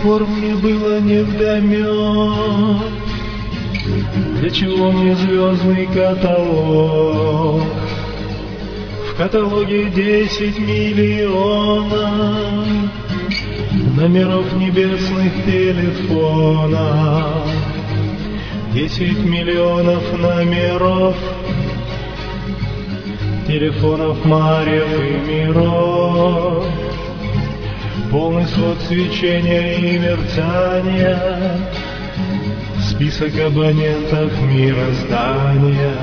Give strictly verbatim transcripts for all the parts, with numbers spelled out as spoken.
пор мне было невдомек, для чего мне звездный каталог. В каталоге десять миллионов номеров небесных телефонов, десять миллионов номеров телефонов морев и миров, полный свод свечения и мерцания, список абонентов мироздания.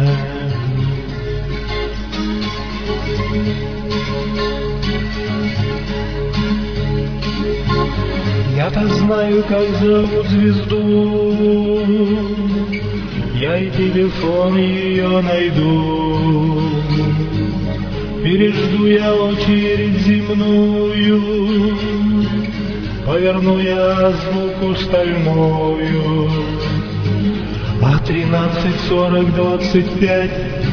Я-то знаю, как зовут звезду, я и телефон ее найду. Пережду я очередь земную, поверну я звуку стальную. А тринадцать сорок двадцать пять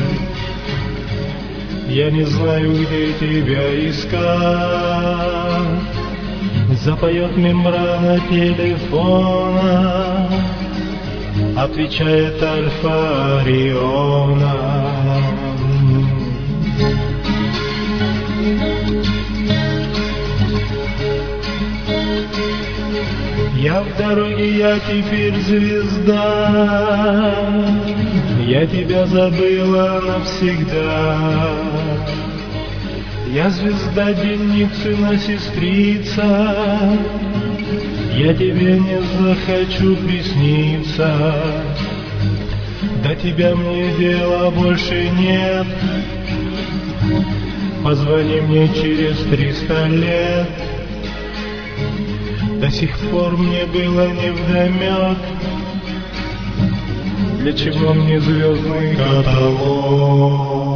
я не знаю, где тебя искать. Запоет мембрана телефона, отвечает Альфа Ориона. Я в дороге, я теперь звезда, я тебя забыла навсегда. Я звезда Деницына сестрица, я тебе не захочу присниться. До тебя мне дела больше нет, позвони мне через триста лет. До сих пор мне было невдомек, для чего мне звездный каталог.